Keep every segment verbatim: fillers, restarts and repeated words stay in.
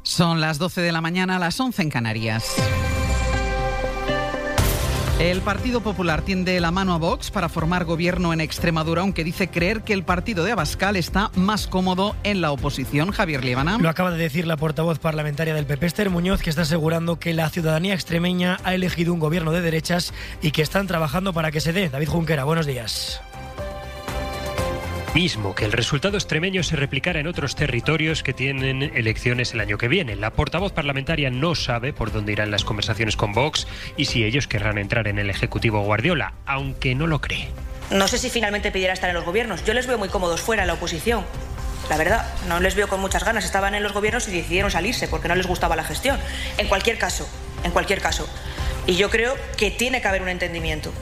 Son las doce de la mañana, las once en Canarias. El Partido Popular tiende la mano a Vox para formar gobierno en Extremadura, aunque dice creer que el partido de Abascal está más cómodo en la oposición. Javier Líbana. Lo acaba de decir la portavoz parlamentaria del P P, Esther Muñoz, que está asegurando que la ciudadanía extremeña ha elegido un gobierno de derechas y que están trabajando para que se dé. David Junquera, buenos días. Mismo que el resultado extremeño se replicara en otros territorios que tienen elecciones el año que viene. La portavoz parlamentaria no sabe por dónde irán las conversaciones con Vox y si ellos querrán entrar en el Ejecutivo Guardiola, aunque no lo cree. No sé si finalmente pidiera estar en los gobiernos. Yo les veo muy cómodos fuera, en la oposición. La verdad, no les veo con muchas ganas. Estaban en los gobiernos y decidieron salirse porque no les gustaba la gestión. En cualquier caso, en cualquier caso. Y yo creo que tiene que haber un entendimiento.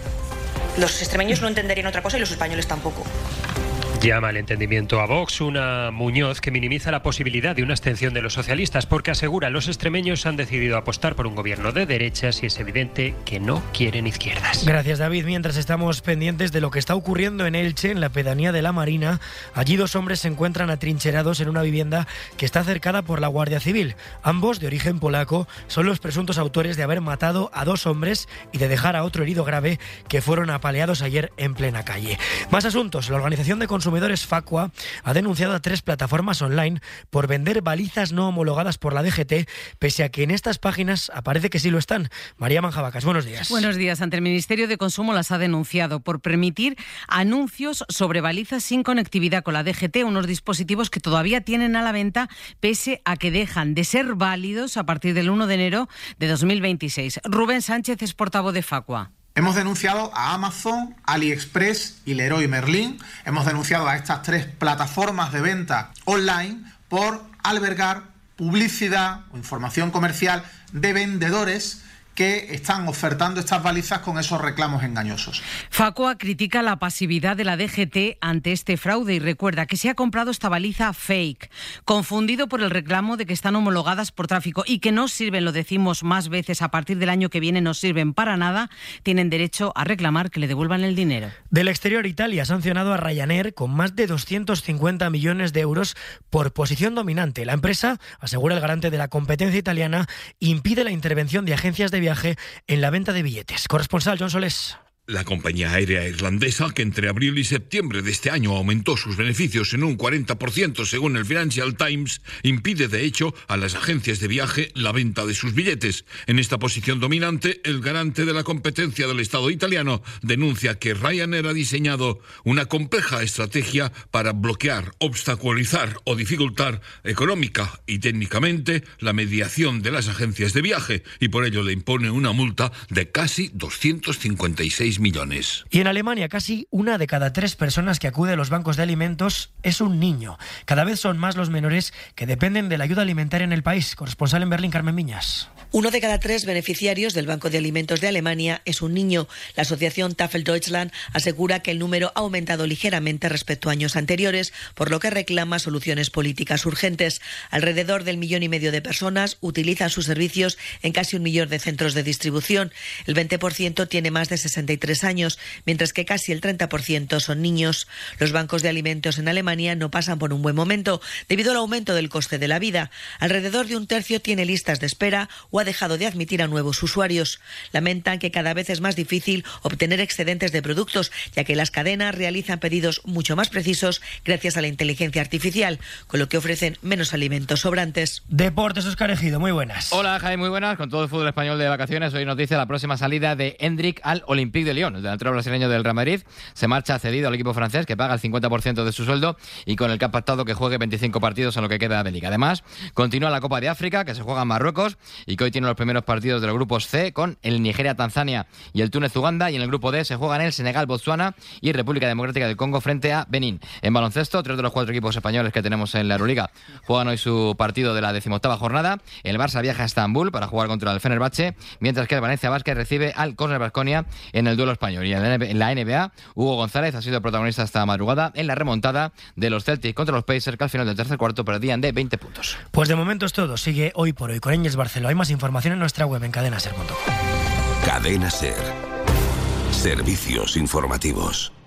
Los extremeños no entenderían otra cosa y los españoles tampoco. Llama al entendimiento a Vox una Muñoz que minimiza la posibilidad de una abstención de los socialistas porque asegura los extremeños han decidido apostar por un gobierno de derechas y es evidente que no quieren izquierdas. Gracias, David. Mientras estamos pendientes de lo que está ocurriendo en Elche, en la pedanía de La Marina, allí dos hombres se encuentran atrincherados en una vivienda que está cercada por la Guardia Civil. Ambos, de origen polaco, son los presuntos autores de haber matado a dos hombres y de dejar a otro herido grave que fueron apaleados ayer en plena calle. Más asuntos. La organización de consumidores Consumidores Facua ha denunciado a tres plataformas online por vender balizas no homologadas por la D G T, pese a que en estas páginas aparece que sí lo están. María Manjabacas, buenos días. Buenos días. Ante el Ministerio de Consumo las ha denunciado por permitir anuncios sobre balizas sin conectividad con la D G T, unos dispositivos que todavía tienen a la venta, pese a que dejan de ser válidos a partir del uno de enero de dos mil veintiséis. Rubén Sánchez es portavoz de Facua. Hemos denunciado a Amazon, AliExpress y Leroy Merlin. Hemos denunciado a estas tres plataformas de venta online por albergar publicidad o información comercial de vendedores que están ofertando estas balizas con esos reclamos engañosos. Facua critica la pasividad de la D G T ante este fraude y recuerda que se ha comprado esta baliza fake, confundido por el reclamo de que están homologadas por tráfico y que no sirven, lo decimos más veces, a partir del año que viene no sirven para nada, tienen derecho a reclamar que le devuelvan el dinero. Del exterior, Italia ha sancionado a Ryanair con más de doscientos cincuenta millones de euros por posición dominante. La empresa, asegura el garante de la competencia italiana, impide la intervención de agencias de viaje en la venta de billetes. Corresponsal John Solés. La compañía aérea irlandesa, que entre abril y septiembre de este año aumentó sus beneficios en un cuarenta por ciento según el Financial Times, impide de hecho a las agencias de viaje la venta de sus billetes. En esta posición dominante, el garante de la competencia del Estado italiano denuncia que Ryanair ha diseñado una compleja estrategia para bloquear, obstaculizar o dificultar económica y técnicamente la mediación de las agencias de viaje y por ello le impone una multa de casi doscientos cincuenta y seis millones. Y en Alemania, casi una de cada tres personas que acude a los bancos de alimentos es un niño. Cada vez son más los menores que dependen de la ayuda alimentaria en el país. Corresponsal en Berlín, Carmen Viñas. Uno de cada tres beneficiarios del Banco de Alimentos de Alemania es un niño. La asociación Tafel Deutschland asegura que el número ha aumentado ligeramente respecto a años anteriores, por lo que reclama soluciones políticas urgentes. Alrededor del millón y medio de personas utilizan sus servicios en casi un millón de centros de distribución. El veinte por ciento tiene más de sesenta y tres años, mientras que casi el treinta por ciento son niños. Los bancos de alimentos en Alemania no pasan por un buen momento debido al aumento del coste de la vida. Alrededor de un tercio tiene listas de espera o ha dejado de admitir a nuevos usuarios. Lamentan que cada vez es más difícil obtener excedentes de productos, ya que las cadenas realizan pedidos mucho más precisos gracias a la inteligencia artificial, con lo que ofrecen menos alimentos sobrantes. Deportes, Óscar Ejido, muy buenas. Hola, Jaime, muy buenas. Con todo el fútbol español de vacaciones, hoy nos dice la próxima salida de Endrick al Olympique de Lyon. El delantero brasileño del Real Madrid se marcha cedido al equipo francés, que paga el cincuenta por ciento de su sueldo y con el que ha pactado que juegue veinticinco partidos en lo que queda de liga. Además, continúa la Copa de África, que se juega en Marruecos y que hoy tiene los primeros partidos de los grupos C con el Nigeria-Tanzania y el Túnez-Uganda, y en el grupo D se juegan el Senegal-Botsuana y República Democrática del Congo frente a Benín. En baloncesto, tres de los cuatro equipos españoles que tenemos en la Euroliga juegan hoy su partido de la decimoctava jornada. El Barça viaja a Estambul para jugar contra el Fenerbahce, mientras que el Valencia Basket recibe al Cosner Baskonia en el duelo español. Y en la N B A, Hugo González ha sido protagonista esta madrugada en la remontada de los Celtics contra los Pacers, que al final del tercer cuarto perdían de veinte puntos. Pues de momento es todo. Sigue Hoy por Hoy con Ángels Barceló. Hay más información en nuestra web en cadena ser punto com. Cadena Ser. Servicios informativos.